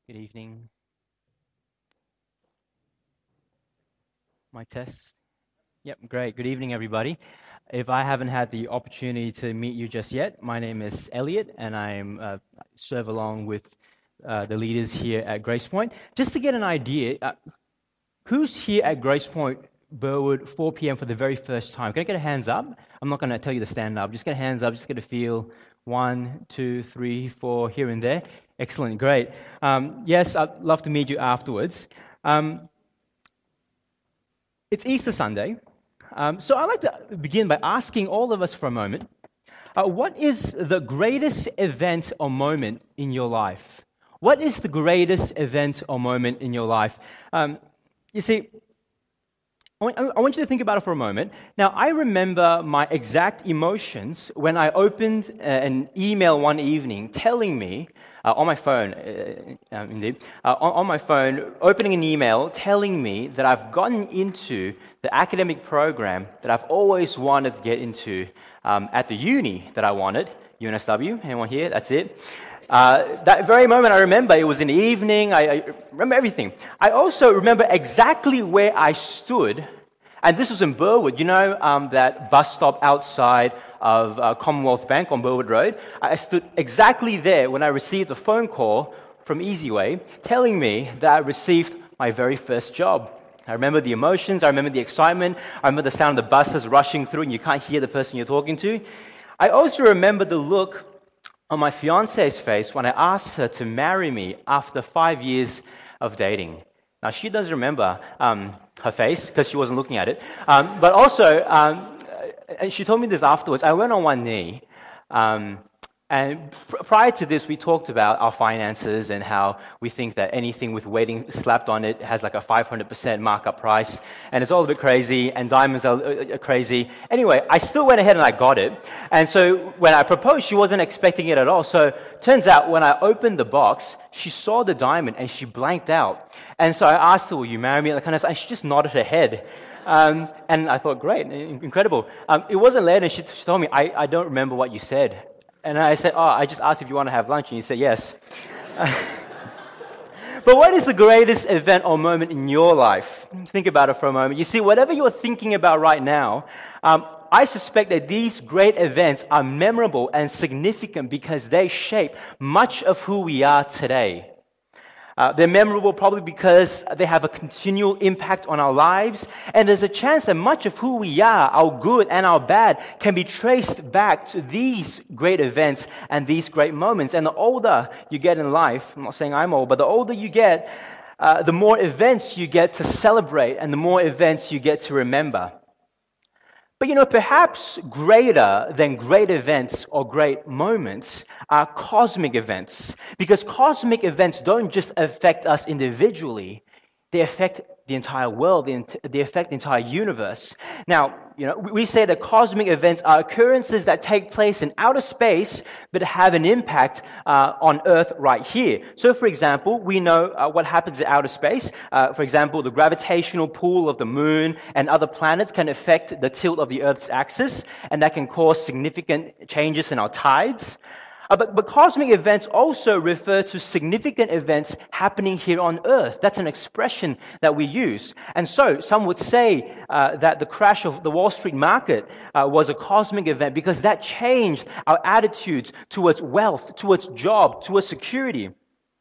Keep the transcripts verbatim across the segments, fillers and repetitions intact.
Good evening. Mic test. Yep, great. Good evening, everybody. If I haven't had the opportunity to meet you just yet, my name is Elliot, and I uh, serve along with uh, the leaders here at Grace Point. Just to get an idea, uh, who's here at Grace Point, Burwood, four p.m. for the very first time? Can I get a hands up? I'm not going to tell you to stand up. Just get a hands up. Just get a feel. One, two, three, four, here and there. Excellent, great. Um, yes, I'd love to meet you afterwards. Um, It's Easter Sunday, um, so I'd like to begin by asking all of us for a moment, uh, what is the greatest event or moment in your life? What is the greatest event or moment in your life? Um, you see, I want, I want you to think about it for a moment. Now, I remember my exact emotions when I opened uh, an email one evening telling me, uh, on my phone, uh, um, indeed, uh, on, on my phone, opening an email telling me that I've gotten into the academic program that I've always wanted to get into um, at the uni that I wanted, U N S W. Anyone here? That's it. Uh, that very moment, I remember it was in the evening. I, I remember everything. I also remember exactly where I stood, and this was in Burwood. You know um, that bus stop outside of uh, Commonwealth Bank on Burwood Road? I stood exactly there when I received a phone call from Easyway telling me that I received my very first job. I remember the emotions. I remember the excitement. I remember the sound of the buses rushing through, and you can't hear the person you're talking to. I also remember the look on my fiance's face when I asked her to marry me after five years of dating. Now, she does remember um, her face because she wasn't looking at it. Um, but also, um, and she told me this afterwards, I went on one knee. Um, and pr- prior to this, we talked about our finances and how we think that anything with weighting slapped on it has like a five hundred percent markup price. And it's all a bit crazy, and diamonds are uh, crazy. Anyway, I still went ahead and I got it. And so when I proposed, she wasn't expecting it at all. So turns out when I opened the box, she saw the diamond and she blanked out. And so I asked her, will you marry me? And, kind of, and she just nodded her head. Um, and I thought, great, incredible. Um, it wasn't later, she, she told me, I, I don't remember what you said. And I said, oh, I just asked if you want to have lunch, and you said yes. But what is the greatest event or moment in your life? Think about it for a moment. You see, whatever you're thinking about right now, um, I suspect that these great events are memorable and significant because they shape much of who we are today. Uh, they're memorable probably because they have a continual impact on our lives, and there's a chance that much of who we are, our good and our bad, can be traced back to these great events and these great moments. And the older you get in life, I'm not saying I'm old, but the older you get, uh, the more events you get to celebrate and the more events you get to remember. But you know, perhaps greater than great events or great moments are cosmic events. Because cosmic events don't just affect us individually, they affect the entire world, they affect the entire universe. Now, you know, we say that cosmic events are occurrences that take place in outer space but have an impact uh, on Earth right here. So, for example, we know uh, what happens in outer space. Uh, for example, the gravitational pull of the moon and other planets can affect the tilt of the Earth's axis, and that can cause significant changes in our tides. Uh, but, but cosmic events also refer to significant events happening here on Earth. That's an expression that we use. And so some would say uh, that the crash of the Wall Street market uh, was a cosmic event because that changed our attitudes towards wealth, towards job, towards security.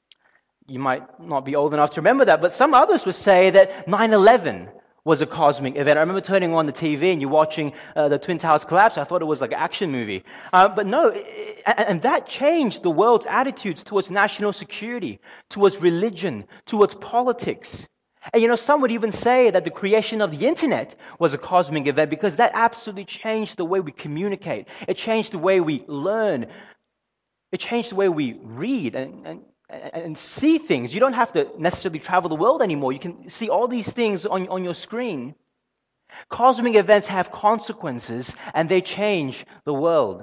You might not be old enough to remember that, but some others would say that nine eleven was a cosmic event. I remember turning on the T V and you're watching uh, the Twin Towers collapse. I thought it was like an action movie. Uh, but no, it, and that changed the world's attitudes towards national security, towards religion, towards politics. And you know, some would even say that the creation of the internet was a cosmic event because that absolutely changed the way we communicate. It changed the way we learn. It changed the way we read and, and and see things. You don't have to necessarily travel the world anymore. You can see all these things on, on your screen. Cosmic events have consequences, and they change the world.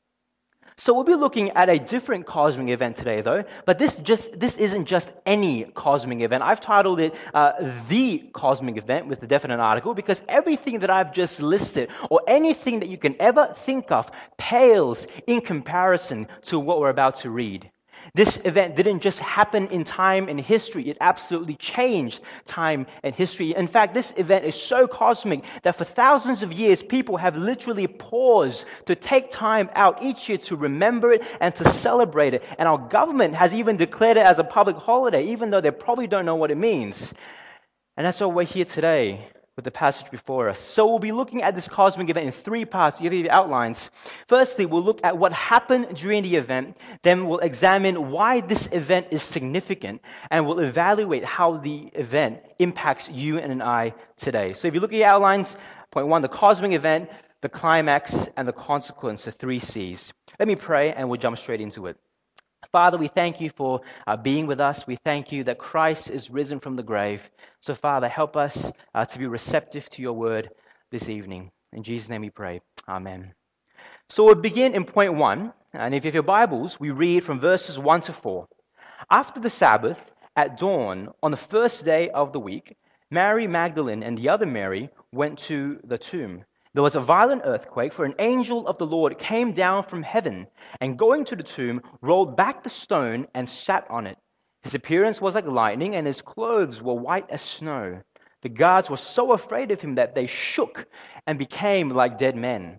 So we'll be looking at a different cosmic event today, though. But this just this isn't just any cosmic event. I've titled it uh, The Cosmic Event with a definite article because everything that I've just listed, or anything that you can ever think of, pales in comparison to what we're about to read. This event didn't just happen in time and history, it absolutely changed time and history. In fact, this event is so cosmic that for thousands of years, people have literally paused to take time out each year to remember it and to celebrate it. And our government has even declared it as a public holiday, even though they probably don't know what it means. And that's why we're here today with the passage before us. So we'll be looking at this cosmic event in three parts. You have the outlines. Firstly, we'll look at what happened during the event. Then we'll examine why this event is significant. And we'll evaluate how the event impacts you and I today. So if you look at your outlines, point one, the cosmic event, the climax, and the consequence, the three C's. Let me pray and we'll jump straight into it. Father, we thank you for uh, being with us. We thank you that Christ is risen from the grave. So, Father, help us uh, to be receptive to your word this evening. In Jesus' name we pray. Amen. So we'll begin in point one. And if you have your Bibles, we read from verses one to four. After the Sabbath, at dawn, on the first day of the week, Mary Magdalene and the other Mary went to the tomb. There was a violent earthquake, for an angel of the Lord came down from heaven, and going to the tomb, rolled back the stone and sat on it. His appearance was like lightning, and his clothes were white as snow. The guards were so afraid of him that they shook and became like dead men.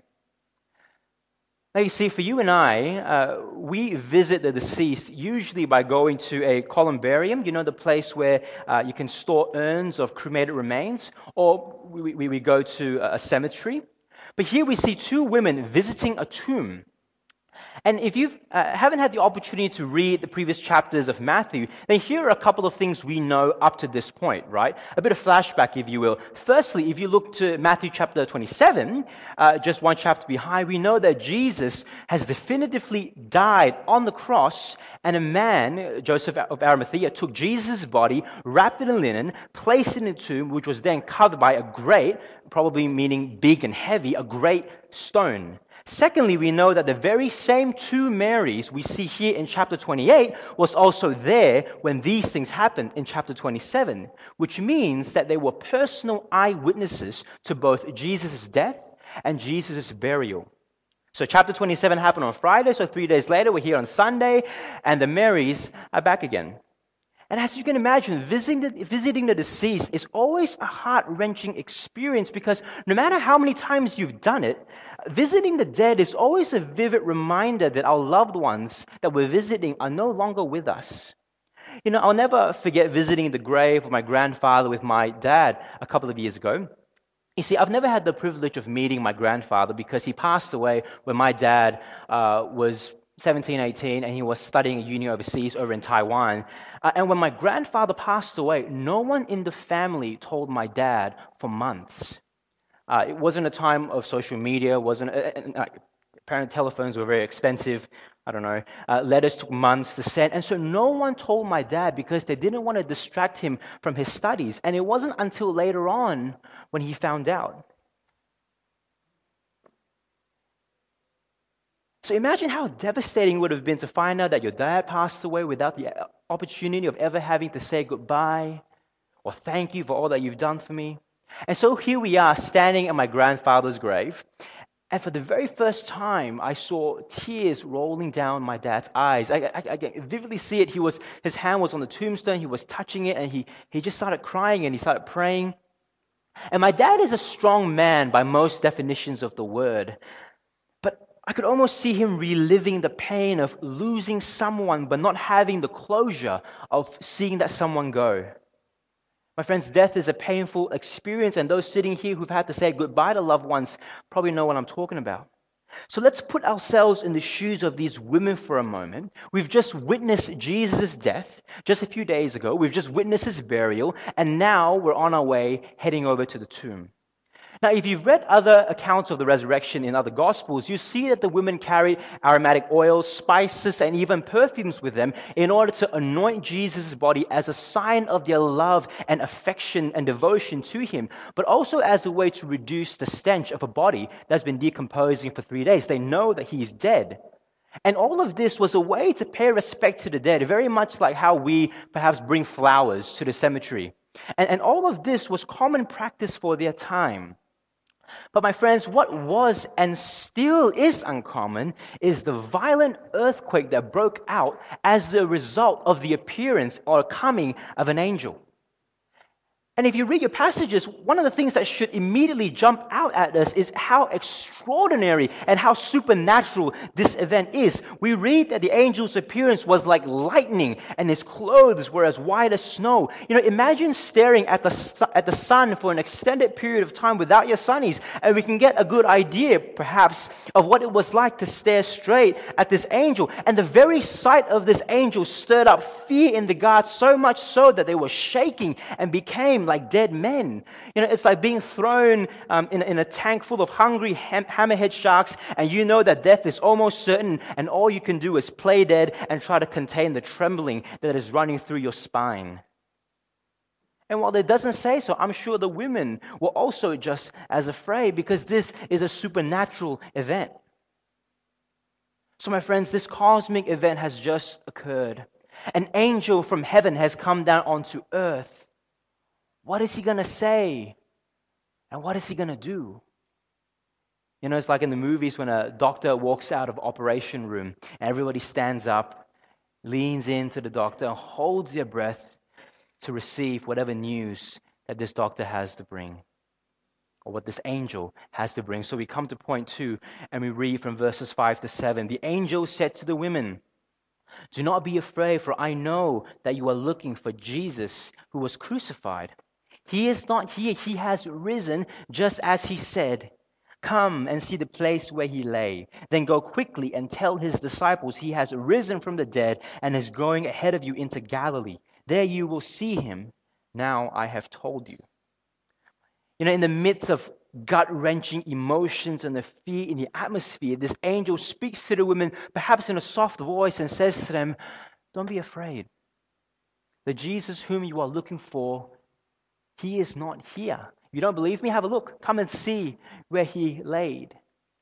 Now you see, for you and I, uh, we visit the deceased usually by going to a columbarium, you know, the place where uh, you can store urns of cremated remains, or we, we, we go to a cemetery. But here we see two women visiting a tomb. And if you uh, haven't had the opportunity to read the previous chapters of Matthew, then here are a couple of things we know up to this point, right? A bit of flashback, if you will. Firstly, if you look to Matthew chapter twenty-seven, uh, just one chapter behind, we know that Jesus has definitively died on the cross, and a man, Joseph of Arimathea, took Jesus' body, wrapped it in linen, placed it in a tomb, which was then covered by a great, probably meaning big and heavy, a great stone. Secondly, we know that the very same two Marys we see here in chapter twenty-eight was also there when these things happened in chapter twenty-seven, which means that they were personal eyewitnesses to both Jesus' death and Jesus' burial. So chapter twenty-seven happened on Friday, so three days later we're here on Sunday, and the Marys are back again. And as you can imagine, visiting the, visiting the deceased is always a heart-wrenching experience because no matter how many times you've done it, visiting the dead is always a vivid reminder that our loved ones that we're visiting are no longer with us. You know, I'll never forget visiting the grave of my grandfather with my dad a couple of years ago. You see, I've never had the privilege of meeting my grandfather because he passed away when my dad uh, was seventeen, eighteen, and he was studying at uni overseas over in Taiwan. Uh, and when my grandfather passed away, no one in the family told my dad for months. Uh, it wasn't a time of social media, wasn't uh, uh, apparent telephones were very expensive. I don't know. Uh, letters took months to send. And so no one told my dad because they didn't want to distract him from his studies. And it wasn't until later on when he found out. So imagine how devastating it would have been to find out that your dad passed away without the opportunity of ever having to say goodbye or thank you for all that you've done for me. And so here we are standing at my grandfather's grave. And for the very first time, I saw tears rolling down my dad's eyes. I, I, I can vividly see it. He was, his hand was on the tombstone. He was touching it, and he, he just started crying, and he started praying. And my dad is a strong man by most definitions of the word. But I could almost see him reliving the pain of losing someone but not having the closure of seeing that someone go. My friends, death is a painful experience, and those sitting here who've had to say goodbye to loved ones probably know what I'm talking about. So let's put ourselves in the shoes of these women for a moment. We've just witnessed Jesus' death just a few days ago. We've just witnessed his burial, and now we're on our way heading over to the tomb. Now, if you've read other accounts of the resurrection in other Gospels, you see that the women carried aromatic oils, spices, and even perfumes with them in order to anoint Jesus' body as a sign of their love and affection and devotion to him, but also as a way to reduce the stench of a body that's been decomposing for three days. They know that he's dead. And all of this was a way to pay respect to the dead, very much like how we perhaps bring flowers to the cemetery. And, and all of this was common practice for their time. But my friends, what was and still is uncommon is the violent earthquake that broke out as a result of the appearance or coming of an angel. And if you read your passages, one of the things that should immediately jump out at us is how extraordinary and how supernatural this event is. We read that the angel's appearance was like lightning and his clothes were as white as snow. You know, imagine staring at the, su- at the sun for an extended period of time without your sunnies, and we can get a good idea, perhaps, of what it was like to stare straight at this angel. And the very sight of this angel stirred up fear in the guards, so much so that they were shaking and became like dead men. You know, it's like being thrown um, in, in a tank full of hungry ham- hammerhead sharks, and you know that death is almost certain, and all you can do is play dead and try to contain the trembling that is running through your spine. And while it doesn't say so, I'm sure the women were also just as afraid, because this is a supernatural event. So my friends, this cosmic event has just occurred. An angel from heaven has come down onto earth. What is he going to say? And what is he going to do? You know, it's like in the movies when a doctor walks out of operation room and everybody stands up, leans into the doctor, and holds their breath to receive whatever news that this doctor has to bring, or what this angel has to bring. So we come to point two, and we read from verses five to seven. The angel said to the women, "Do not be afraid, for I know that you are looking for Jesus who was crucified. He is not here. He has risen, just as he said. Come and see the place where he lay. Then go quickly and tell his disciples he has risen from the dead and is going ahead of you into Galilee. There you will see him. Now I have told you." You know, in the midst of gut-wrenching emotions and the fear in the atmosphere, this angel speaks to the women, perhaps in a soft voice, and says to them, "Don't be afraid. The Jesus whom you are looking for, he is not here. You don't believe me? Have a look. Come and see where he laid."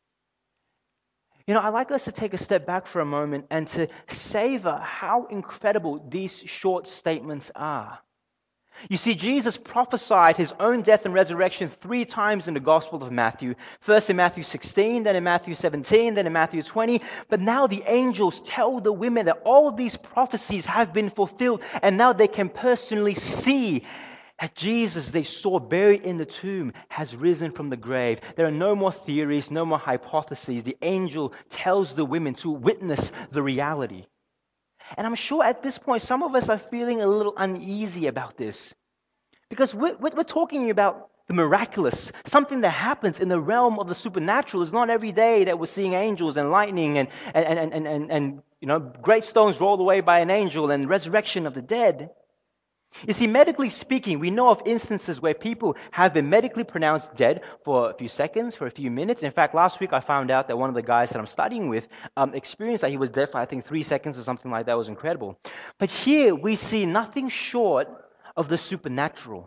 You know, I'd like us to take a step back for a moment and to savor how incredible these short statements are. You see, Jesus prophesied his own death and resurrection three times in the Gospel of Matthew. First in Matthew sixteen, then in Matthew seventeen, then in Matthew twenty. But now the angels tell the women that all of these prophecies have been fulfilled, and now they can personally see that Jesus they saw buried in the tomb has risen from the grave. There are no more theories, no more hypotheses. The angel tells the women to witness the reality. And I'm sure at this point, some of us are feeling a little uneasy about this. Because we're, we're talking about the miraculous, something that happens in the realm of the supernatural. It's not every day that we're seeing angels and lightning and, and, and, and, and, and you know, great stones rolled away by an angel and resurrection of the dead. You see, medically speaking, we know of instances where people have been medically pronounced dead for a few seconds, for a few minutes. In fact, last week I found out that one of the guys that I'm studying with um, experienced that he was dead for, I think, three seconds or something like that. It was incredible. But here we see nothing short of the supernatural.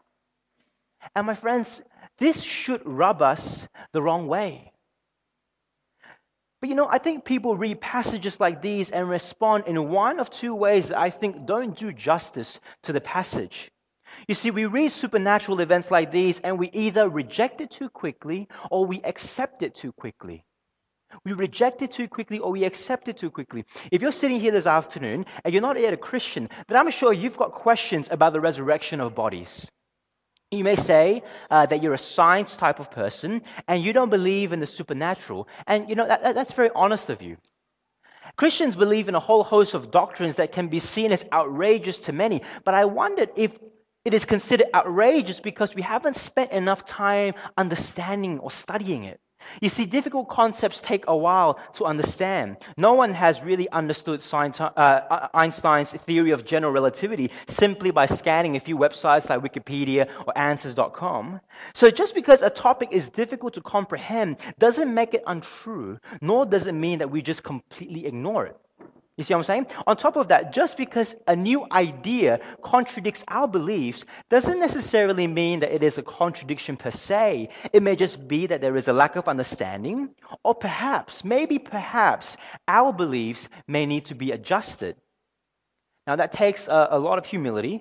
And my friends, this should rub us the wrong way. But you know, I think people read passages like these and respond in one of two ways that I think don't do justice to the passage. You see, we read supernatural events like these and we either reject it too quickly or we accept it too quickly. We reject it too quickly or we accept it too quickly. If you're sitting here this afternoon and you're not yet a Christian, then I'm sure you've got questions about the resurrection of bodies. You may say uh, that you're a science type of person and you don't believe in the supernatural. And, you know, that, that's very honest of you. Christians believe in a whole host of doctrines that can be seen as outrageous to many. But I wondered if it is considered outrageous because we haven't spent enough time understanding or studying it. You see, difficult concepts take a while to understand. No one has really understood science, uh, Einstein's theory of general relativity simply by scanning a few websites like Wikipedia or Answers dot com. So just because a topic is difficult to comprehend doesn't make it untrue, nor does it mean that we just completely ignore it. You see what I'm saying? On top of that, just because a new idea contradicts our beliefs doesn't necessarily mean that it is a contradiction per se. It may just be that there is a lack of understanding, or perhaps, maybe perhaps, our beliefs may need to be adjusted. Now that takes a, a lot of humility,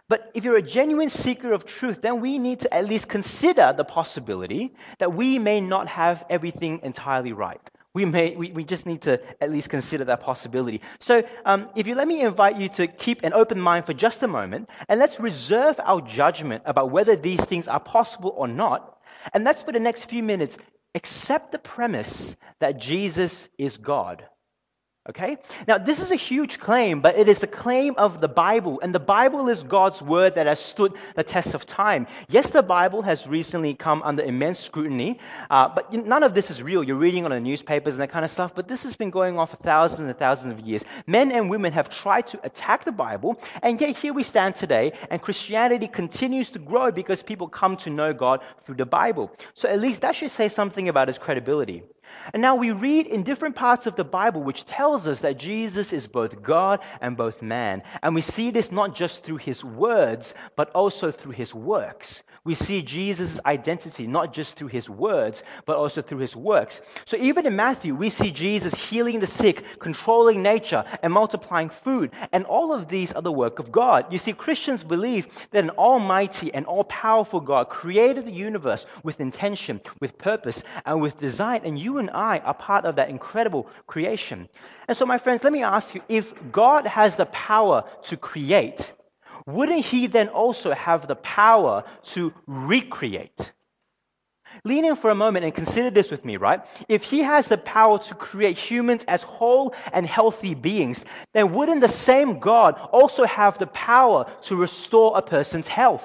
But if you're a genuine seeker of truth, then we need to at least consider the possibility that we may not have everything entirely right. We may, we, we just need to at least consider that possibility. So um, if you let me invite you to keep an open mind for just a moment, and let's reserve our judgment about whether these things are possible or not. And let's, for the next few minutes, accept the premise that Jesus is God. Okay? Now, this is a huge claim, but it is the claim of the Bible. And the Bible is God's word that has stood the test of time. Yes, the Bible has recently come under immense scrutiny, uh, but none of this is real. You're reading on the newspapers and that kind of stuff, but this has been going on for thousands and thousands of years. Men and women have tried to attack the Bible, and yet here we stand today, and Christianity continues to grow because people come to know God through the Bible. So at least that should say something about its credibility. And now we read in different parts of the Bible which tells us that Jesus is both God and both man. And we see this not just through his words, but also through his works. We see Jesus' identity not just through his words, but also through his works. So even in Matthew, we see Jesus healing the sick, controlling nature, and multiplying food. And all of these are the work of God. You see, Christians believe that an almighty and all-powerful God created the universe with intention, with purpose, and with design. And you and I are part of that incredible creation. And so, my friends, let me ask you, if God has the power to create, wouldn't he then also have the power to recreate? Lean in for a moment and consider this with me, right? If he has the power to create humans as whole and healthy beings, then wouldn't the same God also have the power to restore a person's health?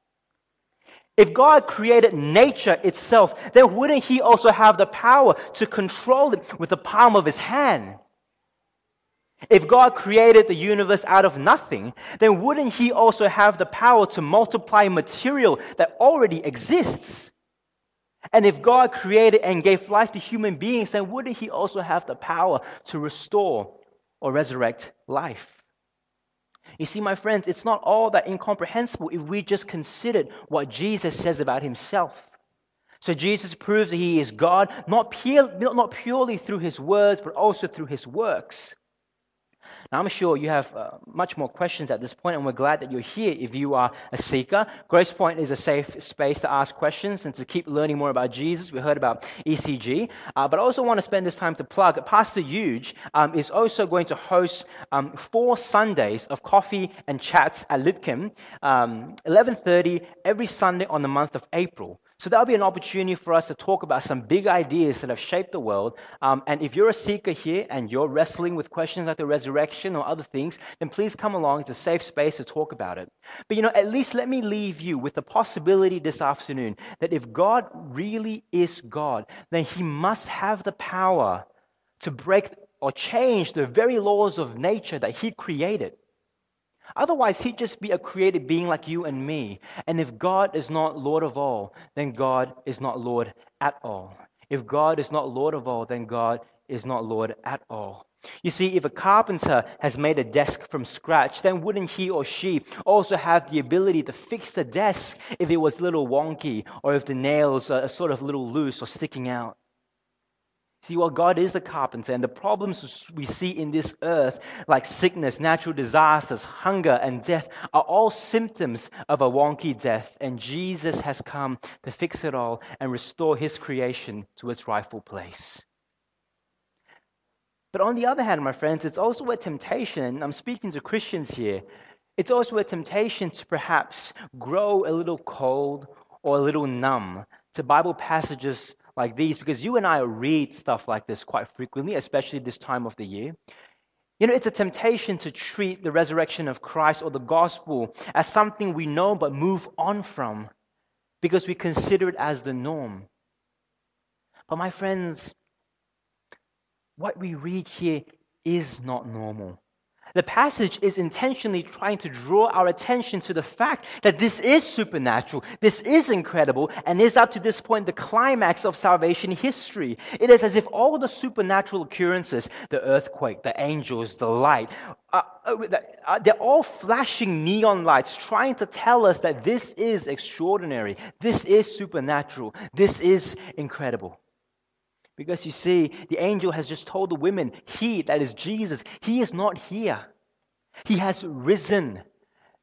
If God created nature itself, then wouldn't he also have the power to control it with the palm of his hand? If God created the universe out of nothing, then wouldn't he also have the power to multiply material that already exists? And if God created and gave life to human beings, then wouldn't he also have the power to restore or resurrect life? You see, my friends, it's not all that incomprehensible if we just considered what Jesus says about himself. So Jesus proves that he is God, not, pure, not purely through his words, but also through his works. Now, I'm sure you have uh, much more questions at this point, and we're glad that you're here if you are a seeker. Grace Point is a safe space to ask questions and to keep learning more about Jesus. We heard about E C G, uh, but I also want to spend this time to plug. Pastor Huge um, is also going to host um, four Sundays of coffee and chats at Lidcombe, um, eleven thirty every Sunday on the month of April. So that'll be an opportunity for us to talk about some big ideas that have shaped the world. Um, and if you're a seeker here and you're wrestling with questions like the resurrection or other things, then please come along. It's a safe space to talk about it. But, you know, at least let me leave you with the possibility this afternoon that if God really is God, then he must have the power to break or change the very laws of nature that he created. Otherwise, he'd just be a created being like you and me. And if God is not Lord of all, then God is not Lord at all. If God is not Lord of all, then God is not Lord at all. You see, if a carpenter has made a desk from scratch, then wouldn't he or she also have the ability to fix the desk if it was a little wonky or if the nails are sort of a little loose or sticking out? See, well, God is the carpenter, and the problems we see in this earth, like sickness, natural disasters, hunger, and death, are all symptoms of a wonky death, and Jesus has come to fix it all and restore his creation to its rightful place. But on the other hand, my friends, it's also a temptation, I'm speaking to Christians here, it's also a temptation to perhaps grow a little cold or a little numb to Bible passages like these, because you and I read stuff like this quite frequently, especially this time of the year. You know, it's a temptation to treat the resurrection of Christ or the gospel as something we know but move on from because we consider it as the norm. But my friends, what we read here is not normal. The passage is intentionally trying to draw our attention to the fact that this is supernatural, this is incredible, and is up to this point the climax of salvation history. It is as if all the supernatural occurrences, the earthquake, the angels, the light, uh, uh, they're all flashing neon lights trying to tell us that this is extraordinary, this is supernatural, this is incredible. Because you see, the angel has just told the women, he, that is Jesus, he is not here. He has risen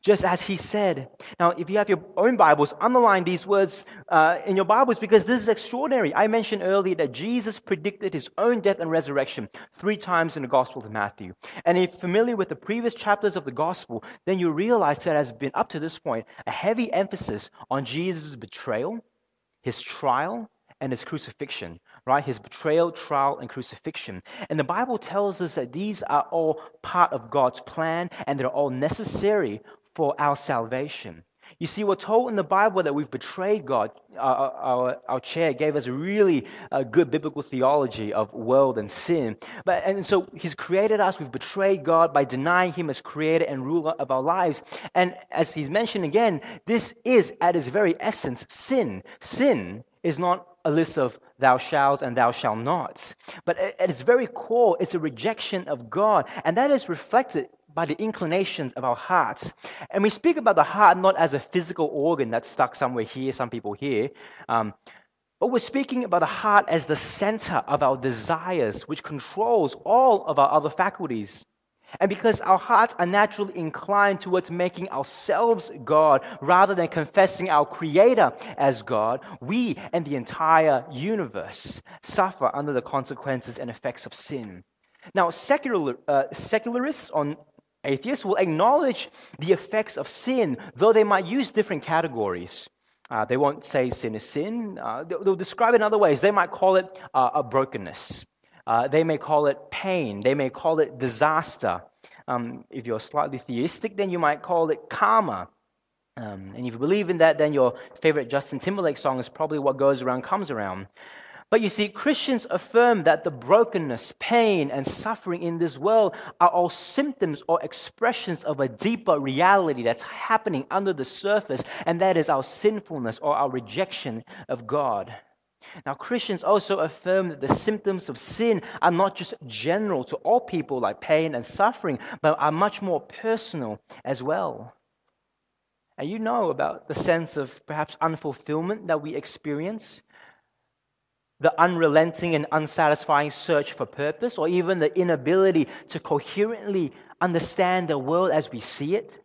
just as he said. Now, if you have your own Bibles, underline these words uh, in your Bibles because this is extraordinary. I mentioned earlier that Jesus predicted his own death and resurrection three times in the Gospel of Matthew. And if you're familiar with the previous chapters of the Gospel, then you realize that there has been, up to this point, a heavy emphasis on Jesus' betrayal, his trial, and his crucifixion, right? His betrayal, trial, and crucifixion. And the Bible tells us that these are all part of God's plan and they're all necessary for our salvation. You see, we're told in the Bible that we've betrayed God. Our, our, our chair gave us a really uh, good biblical theology of world and sin. But and so He's created us. We've betrayed God by denying Him as creator and ruler of our lives. And as He's mentioned again, this is at its very essence sin. Sin is not a list of thou shalt and thou shalt nots. But at its very core, it's a rejection of God. And that is reflected by the inclinations of our hearts. And we speak about the heart not as a physical organ that's stuck somewhere here, some people here, um, but we're speaking about the heart as the center of our desires, which controls all of our other faculties. And because our hearts are naturally inclined towards making ourselves God rather than confessing our Creator as God, we and the entire universe suffer under the consequences and effects of sin. Now, secular, uh, secularists on atheists will acknowledge the effects of sin, though they might use different categories. Uh, they won't say sin is sin. Uh, they'll, they'll describe it in other ways. They might call it uh, a brokenness. Uh, they may call it pain. They may call it disaster. Um, if you're slightly theistic, then you might call it karma. Um, and if you believe in that, then your favorite Justin Timberlake song is probably What Goes Around Comes Around. But you see, Christians affirm that the brokenness, pain, and suffering in this world are all symptoms or expressions of a deeper reality that's happening under the surface, and that is our sinfulness or our rejection of God. Now, Christians also affirm that the symptoms of sin are not just general to all people like pain and suffering, but are much more personal as well. And you know about the sense of perhaps unfulfillment that we experience, the unrelenting and unsatisfying search for purpose, or even the inability to coherently understand the world as we see it.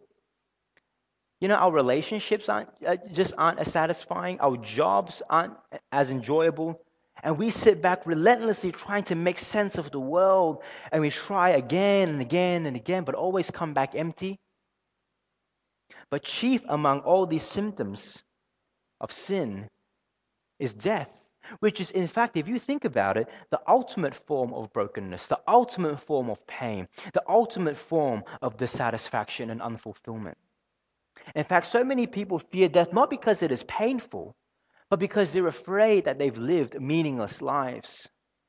You know, our relationships aren't uh, just aren't as satisfying. Our jobs aren't as enjoyable. And we sit back relentlessly trying to make sense of the world. And we try again and again and again, but always come back empty. But chief among all these symptoms of sin is death, which is, in fact, if you think about it, the ultimate form of brokenness, the ultimate form of pain, the ultimate form of dissatisfaction and unfulfillment. In fact, so many people fear death not because it is painful, but because they're afraid that they've lived meaningless lives.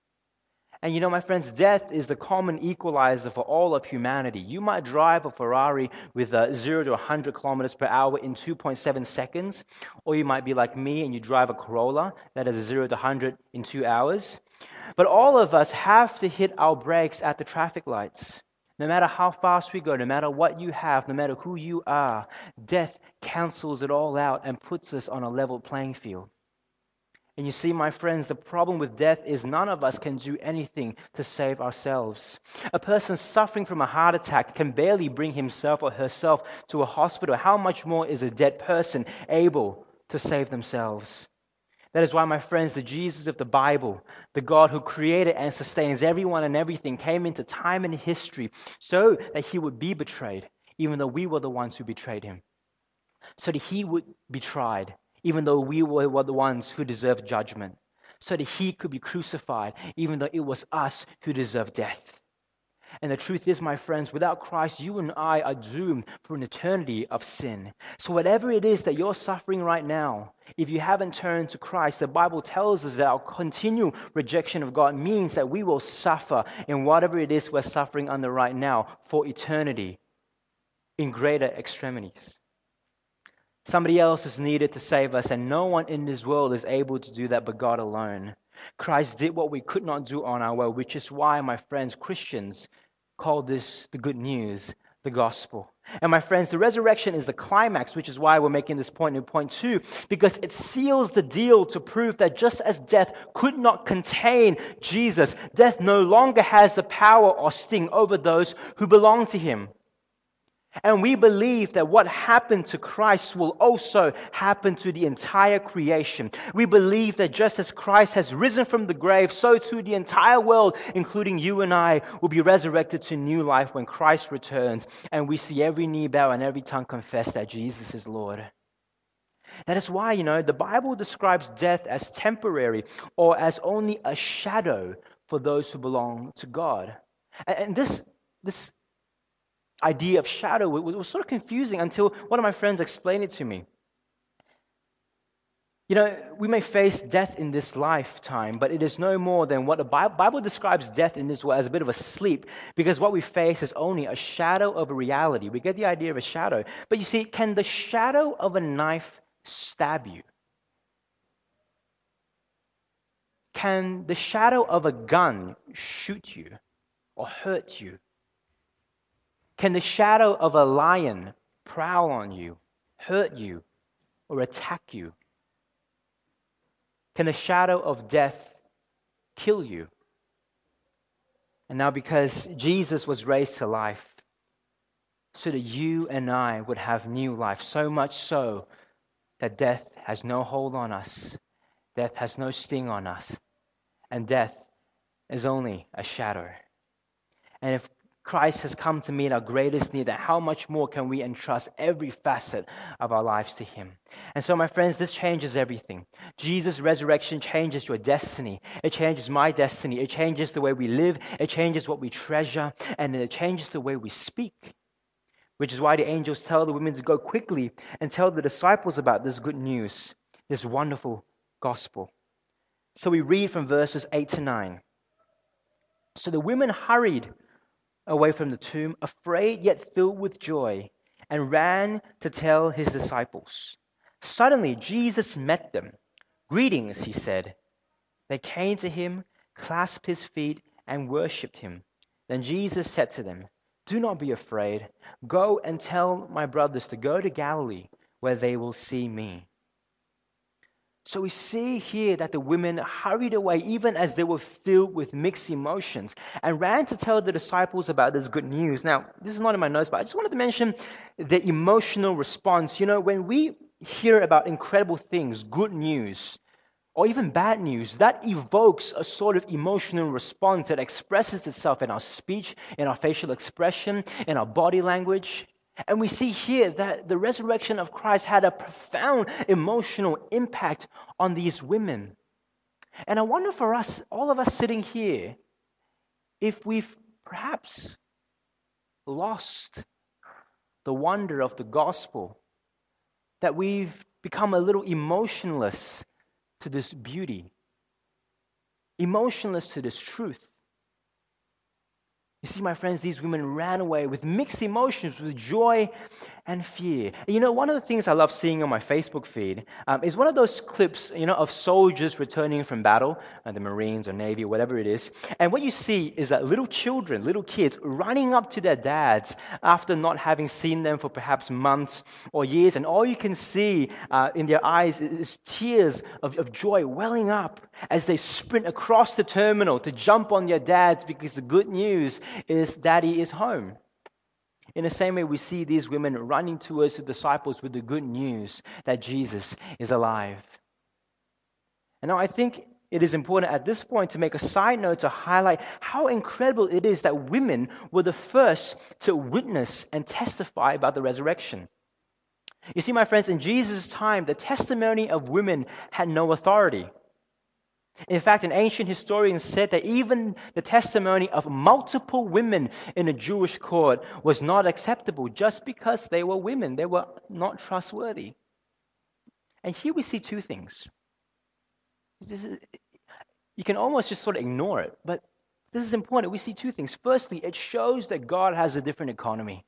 And you know, my friends, death is the common equalizer for all of humanity. You might drive a Ferrari with uh, zero to one hundred kilometers per hour in two point seven seconds, or you might be like me and you drive a Corolla that is zero to one hundred in two hours. But all of us have to hit our brakes at the traffic lights. No matter how fast we go, no matter what you have, no matter who you are, death cancels it all out and puts us on a level playing field. And you see, my friends, the problem with death is none of us can do anything to save ourselves. A person suffering from a heart attack can barely bring himself or herself to a hospital. How much more is a dead person able to save themselves? That is why, my friends, the Jesus of the Bible, the God who created and sustains everyone and everything, came into time and history so that He would be betrayed, even though we were the ones who betrayed Him. So that He would be tried, even though we were the ones who deserved judgment. So that He could be crucified, even though it was us who deserved death. And the truth is, my friends, without Christ, you and I are doomed for an eternity of sin. So whatever it is that you're suffering right now, if you haven't turned to Christ, the Bible tells us that our continual rejection of God means that we will suffer in whatever it is we're suffering under right now for eternity in greater extremities. Somebody else is needed to save us, and no one in this world is able to do that but God alone. Christ did what we could not do on our own, which is why, my friends, Christians call this the good news, the gospel. And my friends, the resurrection is the climax, which is why we're making this point in point two, because it seals the deal to prove that just as death could not contain Jesus, death no longer has the power or sting over those who belong to Him. And we believe that what happened to Christ will also happen to the entire creation. We believe that just as Christ has risen from the grave, so too the entire world, including you and I, will be resurrected to new life when Christ returns and we see every knee bow and every tongue confess that Jesus is Lord. That is why, you know, the Bible describes death as temporary or as only a shadow for those who belong to God. And this, this idea of shadow was, was sort of confusing until one of my friends explained it to me. You know, we may face death in this lifetime, but it is no more than what the Bible, Bible describes death in this way as a bit of a sleep, because what we face is only a shadow of a reality. We get the idea of a shadow. But you see, can the shadow of a knife stab you? Can the shadow of a gun shoot you or hurt you? Can the shadow of a lion prowl on you, hurt you, or attack you? Can the shadow of death kill you? And now, because Jesus was raised to life, so that you and I would have new life, so much so that death has no hold on us, death has no sting on us, and death is only a shadow. And if Christ has come to meet our greatest need, then how much more can we entrust every facet of our lives to Him? And so, my friends, this changes everything. Jesus' resurrection changes your destiny. It changes my destiny. It changes the way we live. It changes what we treasure. And it changes the way we speak. Which is why the angels tell the women to go quickly and tell the disciples about this good news, this wonderful gospel. So we read from verses eight to nine. So the women hurried away from the tomb, afraid yet filled with joy, and ran to tell His disciples. Suddenly Jesus met them. "Greetings," He said. They came to Him, clasped His feet, and worshipped Him. Then Jesus said to them, "Do not be afraid. Go and tell my brothers to go to Galilee, where they will see me." So we see here that the women hurried away even as they were filled with mixed emotions and ran to tell the disciples about this good news. Now, this is not in my notes, but I just wanted to mention the emotional response. You know, when we hear about incredible things, good news, or even bad news, that evokes a sort of emotional response that expresses itself in our speech, in our facial expression, in our body language. And we see here that the resurrection of Christ had a profound emotional impact on these women. And I wonder for us, all of us sitting here, if we've perhaps lost the wonder of the gospel, that we've become a little emotionless to this beauty, emotionless to this truth. You see, my friends, these women ran away with mixed emotions, with joy and fear. And you know, one of the things I love seeing on my Facebook feed um, is one of those clips, you know, of soldiers returning from battle, uh, the Marines or Navy or whatever it is. And what you see is that little children, little kids, running up to their dads after not having seen them for perhaps months or years. And all you can see uh, in their eyes is, is tears of, of joy welling up as they sprint across the terminal to jump on their dads because the good news is Daddy is home. In the same way, we see these women running towards the disciples with the good news that Jesus is alive. And now I think it is important at this point to make a side note to highlight how incredible it is that women were the first to witness and testify about the resurrection. You see, my friends, in Jesus' time, the testimony of women had no authority. In fact, an ancient historian said that even the testimony of multiple women in a Jewish court was not acceptable just because they were women. They were not trustworthy. And here we see two things. This is, you can almost just sort of ignore it, but this is important. We see two things. Firstly, it shows that God has a different economy.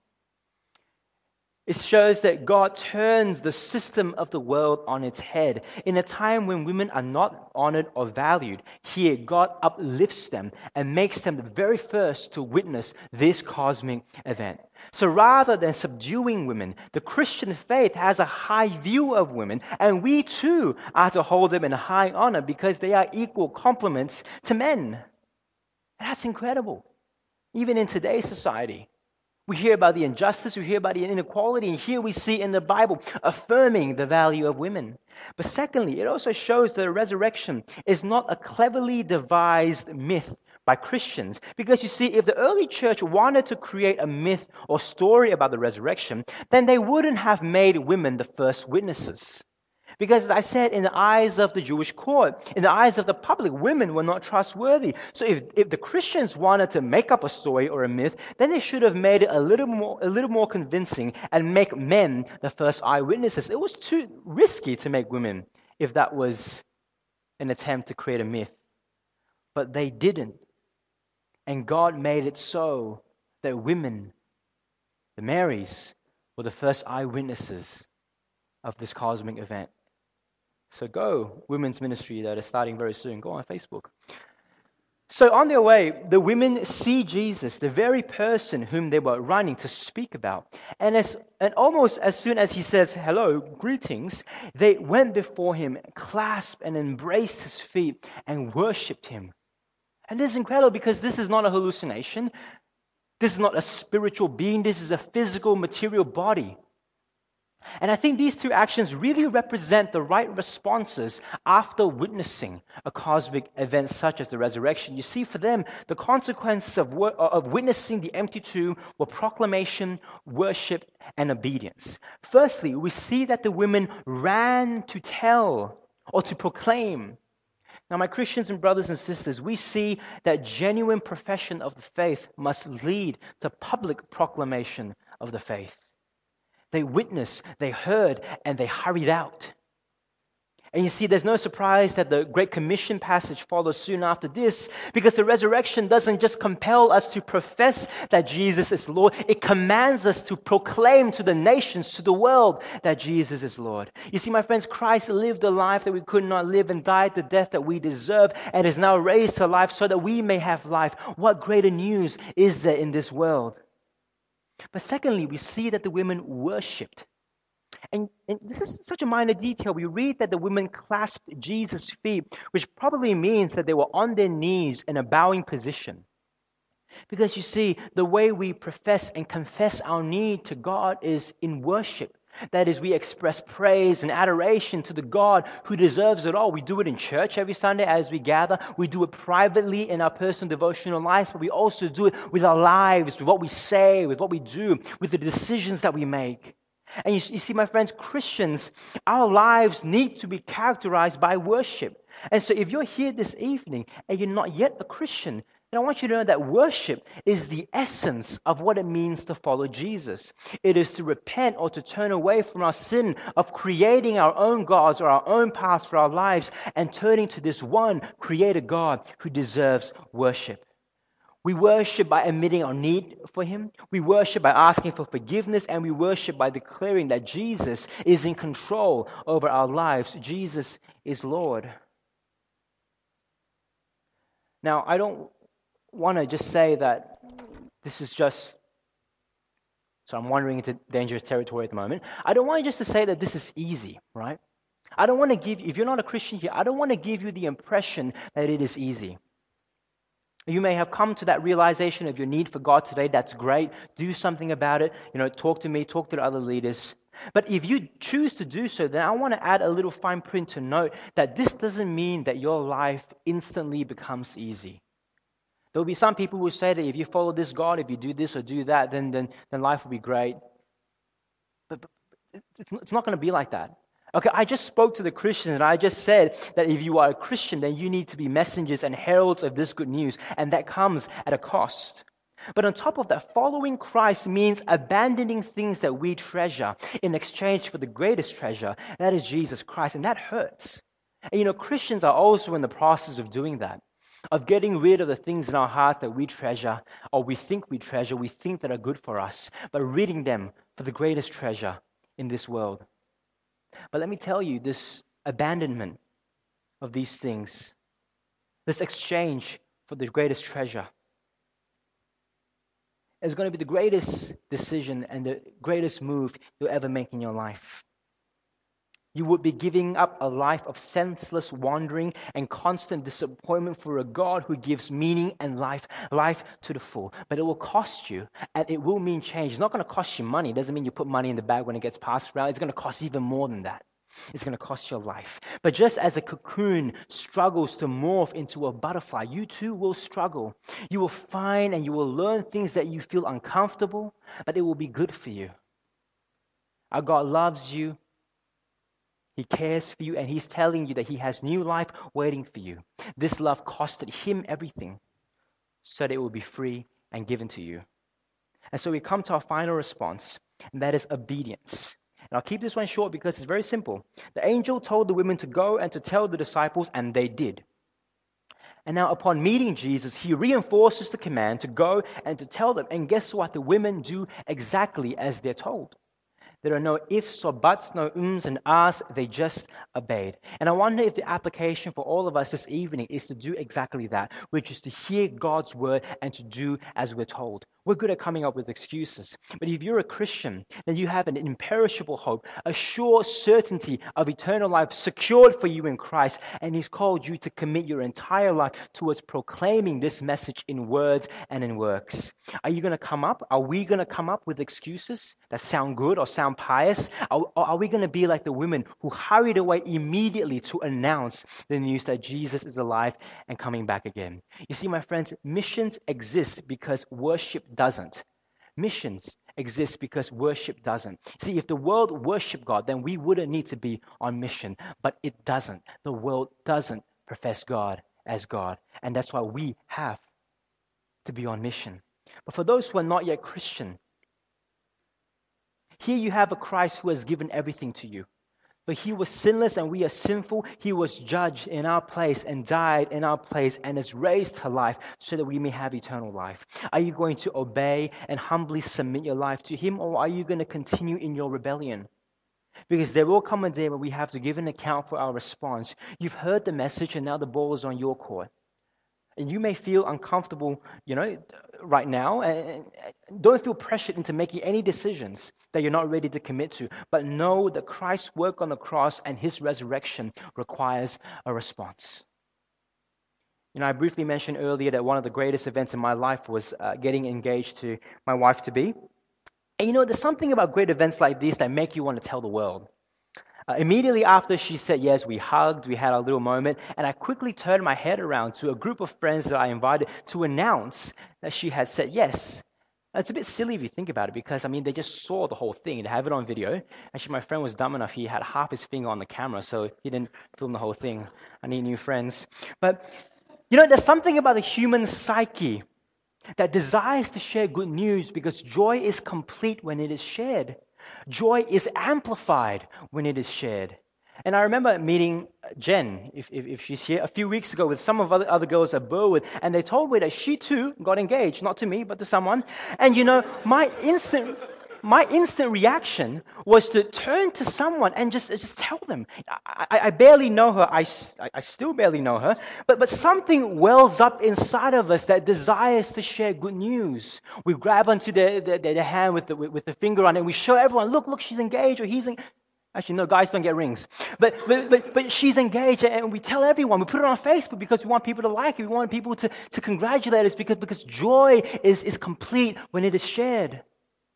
It shows that God turns the system of the world on its head. In a time when women are not honored or valued, here God uplifts them and makes them the very first to witness this cosmic event. So rather than subduing women, the Christian faith has a high view of women, and we too are to hold them in high honor because they are equal complements to men. That's incredible, even in today's society, We hear about the injustice, we hear about the inequality, and here we see in the Bible affirming the value of women. But secondly, it also shows that the resurrection is not a cleverly devised myth by Christians. Because you see, if the early church wanted to create a myth or story about the resurrection, then they wouldn't have made women the first witnesses. Because as I said, in the eyes of the Jewish court, in the eyes of the public, women were not trustworthy. So if, if the Christians wanted to make up a story or a myth, then they should have made it a little more a little more convincing and make men the first eyewitnesses. It was too risky to make women if that was an attempt to create a myth. But they didn't. And God made it so that women, the Marys, were the first eyewitnesses of this cosmic event. So go, women's ministry that is starting very soon. Go on Facebook. So on their way, the women see Jesus, the very person whom they were running to speak about. And as and almost as soon as he says, hello, greetings, they went before him, clasped and embraced his feet and worshipped him. And this is incredible because this is not a hallucination. This is not a spiritual being. This is a physical, material body. And I think these two actions really represent the right responses after witnessing a cosmic event such as the resurrection. You see, for them, the consequences of, of witnessing the empty tomb were proclamation, worship, and obedience. Firstly, we see that the women ran to tell or to proclaim. Now, my Christians and brothers and sisters, we see that genuine profession of the faith must lead to public proclamation of the faith. They witnessed, they heard, and they hurried out. And you see, there's no surprise that the Great Commission passage follows soon after this, because the resurrection doesn't just compel us to profess that Jesus is Lord, it commands us to proclaim to the nations, to the world, that Jesus is Lord. You see, my friends, Christ lived a life that we could not live and died the death that we deserve and is now raised to life so that we may have life. What greater news is there in this world? But secondly, we see that the women worshipped. And, and this is such a minor detail. We read that the women clasped Jesus' feet, which probably means that they were on their knees in a bowing position. Because you see, the way we profess and confess our need to God is in worship. That is, we express praise and adoration to the God who deserves it all. We do it in church every Sunday as we gather. We do it privately in our personal devotional lives, but we also do it with our lives, with what we say, with what we do, with the decisions that we make. And you, you see, my friends, Christians, our lives need to be characterized by worship. And so if you're here this evening and you're not yet a Christian, and I want you to know that worship is the essence of what it means to follow Jesus. It is to repent or to turn away from our sin of creating our own gods or our own paths for our lives and turning to this one creator God who deserves worship. We worship by admitting our need for Him. We worship by asking for forgiveness, and we worship by declaring that Jesus is in control over our lives. Jesus is Lord. Now, I don't want to just say that this is just, so I'm wandering into dangerous territory at the moment. I don't want you just to say that this is easy, right? I don't want to give, if you're not a Christian here, I don't want to give you the impression that it is easy. You may have come to that realization of your need for God today. That's great. Do something about it. You know, talk to me, talk to the other leaders. But if you choose to do so, then I want to add a little fine print to note that this doesn't mean that your life instantly becomes easy. There will be some people who say that if you follow this God, if you do this or do that, then then, then life will be great. But, but it's, it's not going to be like that. Okay, I just spoke to the Christians and I just said that if you are a Christian, then you need to be messengers and heralds of this good news, and that comes at a cost. But on top of that, following Christ means abandoning things that we treasure in exchange for the greatest treasure, and that is Jesus Christ, and that hurts. And you know, Christians are also in the process of doing that, of getting rid of the things in our hearts that we treasure, or we think we treasure, we think that are good for us, but ridding them for the greatest treasure in this world. But let me tell you, this abandonment of these things, this exchange for the greatest treasure, is going to be the greatest decision and the greatest move you'll ever make in your life. You would be giving up a life of senseless wandering and constant disappointment for a God who gives meaning and life, life to the full. But it will cost you, and it will mean change. It's not going to cost you money. It doesn't mean you put money in the bag when it gets passed around. It's going to cost even more than that. It's going to cost your life. But just as a cocoon struggles to morph into a butterfly, you too will struggle. You will find and you will learn things that you feel uncomfortable, but it will be good for you. Our God loves you. He cares for you, and He's telling you that He has new life waiting for you. This love costed Him everything so that it will be free and given to you. And so we come to our final response, and that is obedience. And I'll keep this one short because it's very simple. The angel told the women to go and to tell the disciples, and they did. And now upon meeting Jesus, He reinforces the command to go and to tell them. And guess what? The women do exactly as they're told. There are no ifs or buts, no ums and ahs. They just obeyed. And I wonder if the application for all of us this evening is to do exactly that, which is to hear God's word and to do as we're told. We're good at coming up with excuses. But if you're a Christian, then you have an imperishable hope, a sure certainty of eternal life secured for you in Christ. And He's called you to commit your entire life towards proclaiming this message in words and in works. Are you going to come up? Are we going to come up with excuses that sound good or sound pious? Or are we going to be like the women who hurried away immediately to announce the news that Jesus is alive and coming back again? You see, my friends, missions exist because worship doesn't. Missions exist because worship doesn't. See, if the world worshiped God, then we wouldn't need to be on mission. But it doesn't. The world doesn't profess God as God. And that's why we have to be on mission. But for those who are not yet Christian, here you have a Christ who has given everything to you. But He was sinless and we are sinful. He was judged in our place and died in our place and is raised to life so that we may have eternal life. Are you going to obey and humbly submit your life to Him, or are you going to continue in your rebellion? Because there will come a day when we have to give an account for our response. You've heard the message and now the ball is on your court. And you may feel uncomfortable, you know, right now. And don't feel pressured into making any decisions that you're not ready to commit to. But know that Christ's work on the cross and His resurrection requires a response. You know, I briefly mentioned earlier that one of the greatest events in my life was uh, getting engaged to my wife-to-be. And you know, there's something about great events like these that make you want to tell the world. Uh, immediately after she said yes, we hugged, we had our little moment, and I quickly turned my head around to a group of friends that I invited to announce that she had said yes. And it's a bit silly if you think about it, because, I mean, they just saw the whole thing. They have it on video. Actually, my friend was dumb enough, he had half his finger on the camera, so he didn't film the whole thing. I need new friends. But, you know, there's something about the human psyche that desires to share good news because joy is complete when it is shared. Joy is amplified when it is shared. And I remember meeting Jen, if, if, if she's here, a few weeks ago with some of other, other girls at Burwood, and they told me that she too got engaged, not to me, but to someone. And you know, my instant my instant reaction was to turn to someone and just, just tell them. I, I, I barely know her, I, I still barely know her, but, but something wells up inside of us that desires to share good news. We grab onto the, the, the hand with the, with the finger on it, and we show everyone, look, look, she's engaged, or he's engaged. Actually, no, guys don't get rings. But, but but but she's engaged, and we tell everyone. We put it on Facebook because we want people to like it. We want people to, to congratulate us because, because joy is, is complete when it is shared.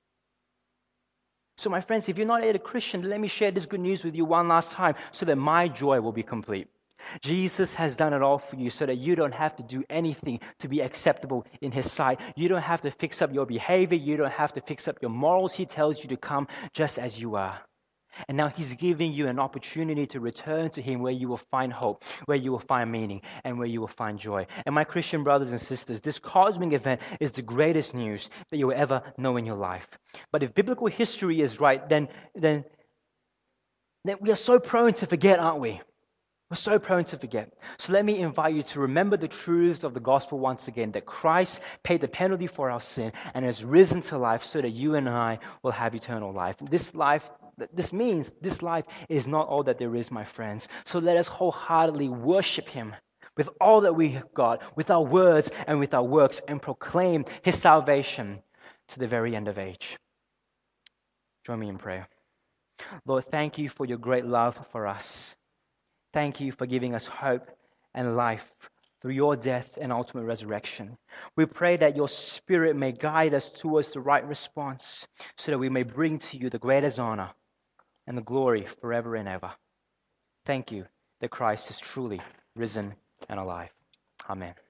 So my friends, if you're not yet a Christian, let me share this good news with you one last time so that my joy will be complete. Jesus has done it all for you so that you don't have to do anything to be acceptable in His sight. You don't have to fix up your behavior. You don't have to fix up your morals. He tells you to come just as you are. And now He's giving you an opportunity to return to Him where you will find hope, where you will find meaning, and where you will find joy. And my Christian brothers and sisters, this cosmic event is the greatest news that you will ever know in your life. But if biblical history is right, then, then, then we are so prone to forget, aren't we? We're so prone to forget. So let me invite you to remember the truths of the gospel once again, that Christ paid the penalty for our sin and has risen to life so that you and I will have eternal life. This life This means this life is not all that there is, my friends. So let us wholeheartedly worship Him with all that we have got, with our words and with our works, and proclaim His salvation to the very end of age. Join me in prayer. Lord, thank you for your great love for us. Thank you for giving us hope and life through your death and ultimate resurrection. We pray that your Spirit may guide us towards the right response so that we may bring to you the greatest honor and the glory forever and ever. Thank you that Christ is truly risen and alive. Amen.